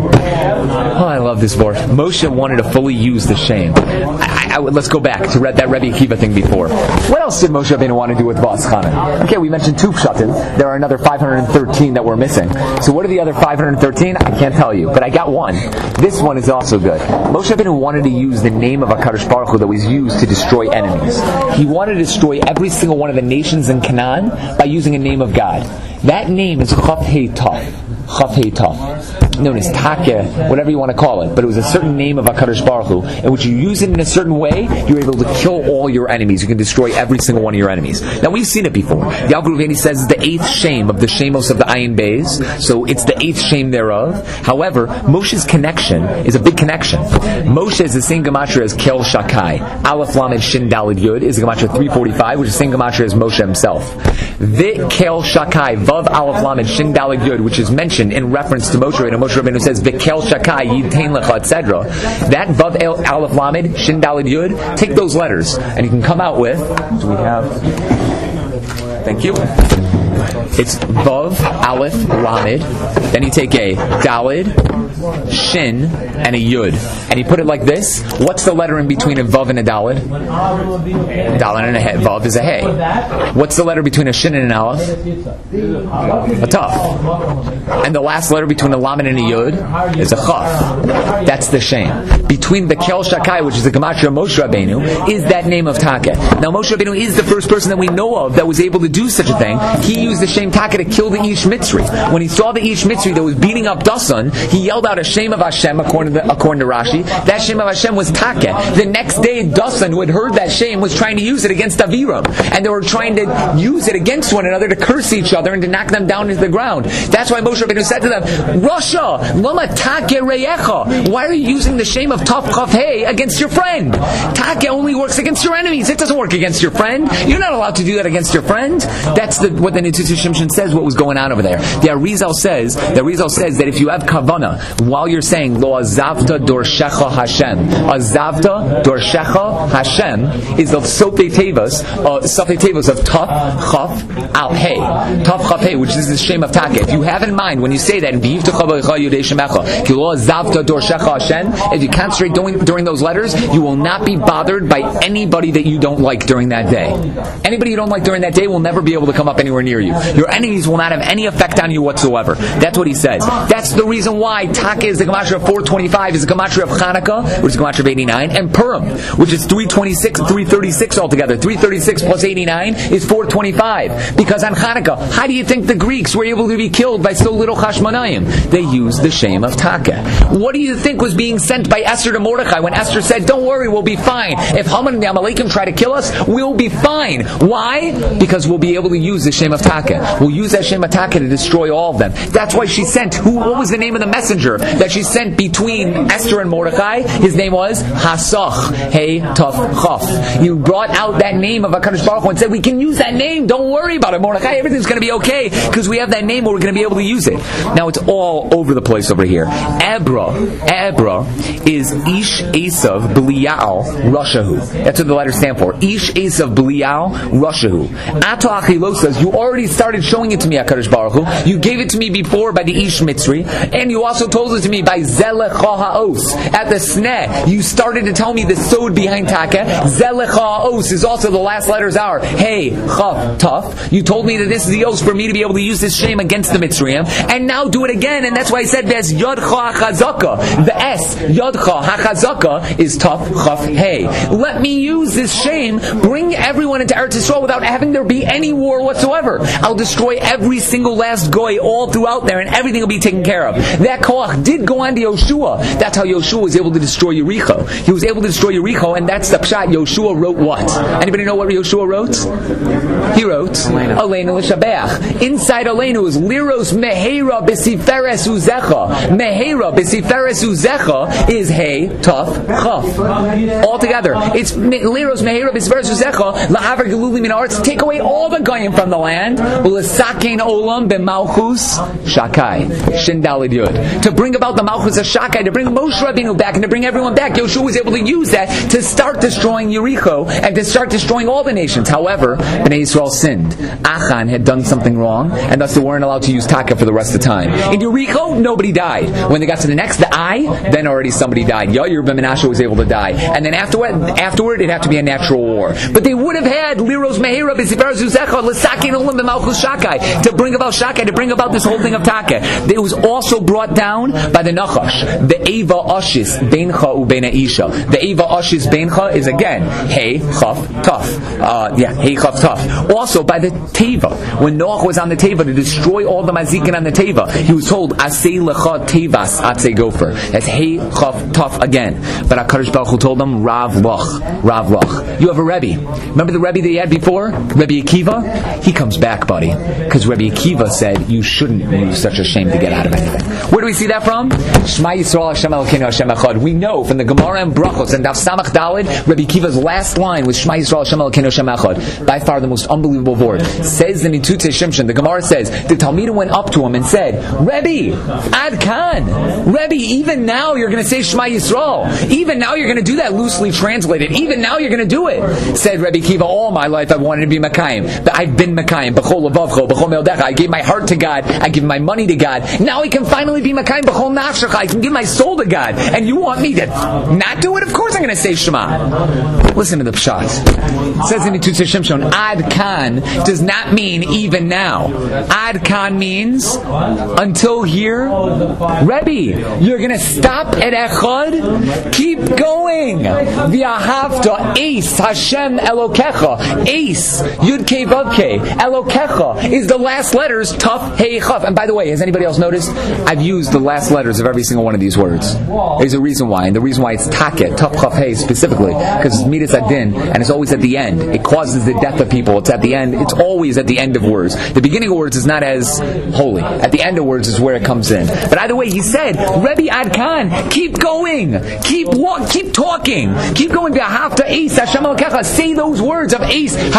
Oh, I love this verse. Moshe wanted to fully use the shame. Let's go back to that Rebbe Akiva thing before. What else did Moshe Rabbeinu want to do with Bas Chanan? Okay, we mentioned 2 pshatim. There are another 513 that we're missing. So what are the other 513? I can't tell you, but I got one. This one is also good. Moshe Rabbeinu wanted to use the name of HaKadosh Baruch Hu that was used to destroy enemies. He wanted to destroy every single one of the nations in Canaan by using a name of God. That name is Chaf Hei Tov. Chaf Hei Tov. Known as Takeh, whatever you want to call it, but it was a certain name of HaKadosh Baruch Hu, in which you use it in a certain way, you're able to kill all your enemies. You can destroy every single one of your enemies. Now we've seen it before. The Al Ruveni says it's the 8th shame of the shemos of the Ayin Beis, so it's the 8th shame thereof. However, Moshe's connection is a big connection. Moshe is the same gematria as Kel Shakai. Aleph Lamed Shin Daled Yud is the gematria 345, which is the same gematria as Moshe himself. The Kel Shakai Vav Aleph Lamed Shin Daled Yud, which is mentioned in reference to Moshe Rabbeinu. Moshe Rabbeinu says V'Kel Shakai Yidtein Lecha, etc. That Vav Aleph Lamed Shin Daled Yud, take those letters and you can come out with. Do we have? Thank you. It's Vav Aleph Lamed. Then you take a Daled, Shin, and a Yud, and you put it like this. What's the letter in between a Vav and a Daled? Daled and a He. Vav is a He. What's the letter between a Shin and an Aleph? A Tav. And the last letter between a Lamed and a Yud is a Chaf. That's the shame. Between the Kel Shakai, which is the gematria of Moshe Rabbeinu, is that name of Takeh. Now Moshe Rabbeinu is the first person that we know of that was able to do such a thing. He used the shame Takeh to kill the Ish Mitzri. When he saw the Ish Mitzri that was beating up Dasan, he yelled out a shame of Hashem, according to Rashi. That shame of Hashem was Takeh. The next day, Dasan, who had heard that shame, was trying to use it against Aviram. And they were trying to use it against one another to curse each other and to knock them down into the ground. That's why Moshe Rabbeinu said to them, Rasha, lama Takeh reyecha. Why are you using the shame of Tav Chaf Hei against your friend? Takeh only works against your enemies. It doesn't work against your friend. You're not allowed to do that against your friend. That's what the Nitzitzur Shimshon says, what was going on over there. The Arizal says that if you have kavana, while you're saying, Lo azavta dorshecha Hashem, azavta dorshecha Hashem is the Sofei Tevos of Tav Chaf Al Hei. Tav Chaf Hei, which is the shame of Takeh. If you have in mind, when you say that, if you concentrate during those letters, you will not be bothered by anybody that you don't like during that day. Anybody you don't like during that day will never be able to come up anywhere near you. Your enemies will not have any effect on you whatsoever. That's what he says. That's the reason why Takeh is the gematria of 425, is the gematria of Chanukah, which is the gematria of 89, and Purim, which is 336 altogether. 336 plus 89 is 425. Because on Chanukah, how do you think the Greeks were able to be killed by so little Chashmonayim? They used the shame of Takeh. What do you think was being sent by Esther to Mordechai when Esther said, don't worry, we'll be fine. If Haman and the Amalekim try to kill us, we'll be fine. Why? Because we'll be able to use the shame of Takeh. Atake. We'll use that Shem Atake to destroy all of them. That's why she sent, what was the name of the messenger that she sent between Esther and Mordechai? His name was Hasach, Hey Tov Chaf. You brought out that name of HaKadosh Baruch Hu and said, we can use that name, don't worry about it, Mordechai, everything's going to be okay, because we have that name where we're going to be able to use it. Now it's all over the place over here. Abra is Ish Esav B'lial Rashahu. That's what the letters stand for. Ish Esav B'lial Rashahu. Ato Achilo says, you already started showing it to me, HaKadosh Baruch Hu. You gave it to me before by the Ish Mitzri, and you also told it to me by Zelecha Ha'os. At the Sneh, you started to tell me the sod behind Taka. Zelecha Ha'os is also the last letters are Hey, Chav, Taf. You told me that this is the Os for me to be able to use this shame against the Mitzrayim, and now do it again, and that's why I said there's Yodcha HaChazaka. The S, Yodcha HaChazaka, is Taf, Chav, Hey. Let me use this shame, bring everyone into Eretz Yisrael without having there be any war whatsoever. I'll destroy every single last goy all throughout there, and everything will be taken care of. That koach did go on to Yoshua. That's how Yoshua was able to destroy Yericho. He was able to destroy Yericho, and that's the pshat. Yoshua wrote what? Anybody know what Yoshua wrote? He wrote Aleinu L'Shabeach. Inside Aleinu is Liros Meheira B'Siferes Uzecha. Meheira B'Siferes Uzecha is Hey Taf Chaf. All together, it's Liros Meheira B'Siferes Uzecha La'aver Geluli Min Haaretz. Take away all the goyim from the land. L'Sakein Olam B'Malchus Shakai. Shindalid Yud. To bring about the Malchus of Shakai, to bring Moshe Rabbeinu back, and to bring everyone back. Yoshua was able to use that to start destroying Yericho and to start destroying all the nations. However, Bnei Yisrael sinned. Achan had done something wrong, and thus they weren't allowed to use Taka for the rest of the time. In Yericho, nobody died. When they got to the next, the Ai, then already somebody died. Yair ben Menashe was able to die. And then afterward, it'd have to be a natural war. But they would have had Liros Meheira B'Sifer Zuzecha L'Sakin Olam B'Malchus Shakai to bring about Shakai, to bring about this whole thing of Taka. It was also brought down by the Nachash. The Eva Ashis Beincha Ubeina Isha. The Eva Ashis Beincha is again Hey Chaf Taf. Hey Chaf Taf. Also by the Teva. When Noach was on the Teva to destroy all the Mazikin on the Teva, he was told Asei Lecha Tevas Atzei Gofer. That's Hey Chaf Taf again. But HaKadosh Baruch Hu told them Rav Lach. You have a Rebbe. Remember the Rebbe that you had before? Rebbe Akiva? He comes back, buddy. Because Rebbe Akiva said you shouldn't use such a shame to get out of anything. Where do we see that from? Shema Yisrael Hashem Elokeinu Hashem Echad. We know from the Gemara and Brachos and Daf Samach Daled, Rebbe Akiva's last line was Shema Yisrael Hashem Elokeinu Hashem Echad. By far the most unbelievable word. Says the Nitutei Shimshon, the Gemara says, the Talmidim went up to him and said, Rebbe, Ad Kan, Rebbe, even now you're going to say Shema Yisrael. Even now you're going to do that, loosely translated. Even now you're going to do it. Said Rebbe Akiva, all my life I've wanted to be Makayim. But I've been Makayim. B'chol levavcho, b'chol me'odecha. I gave my heart to God. I give my money to God. Now I can finally be Makayim b'chol nafshecha. I can give my soul to God. And you want me to not do it? Of course I'm going to say Shema. Listen to the pshat. It says in the Nitutei Shimshon, Ad Kan does not mean even now. Ad Kan means until here. Rebbe, you're going to stop at Echad? Keep going. V'ahavta Eis Hashem Elokecha. Eis, Yud Kei Vav Kei. Elokecha is the last letters, Taf, Hey, Chav. And by the way, has anybody else noticed? I've used the last letters of every single one of these words. There's a reason why. And the reason why it's Taket, Taf, Chav, Hey specifically, because it's Midas Adin, and it's always at the end. It causes the death of people. It's at the end. It's always at the end of words. The beginning of words is not as holy. At the end of words is where it comes in. But either way, he said, Rebbe Ad Kan, keep going. Keep talking. Keep going. Say those words of Eis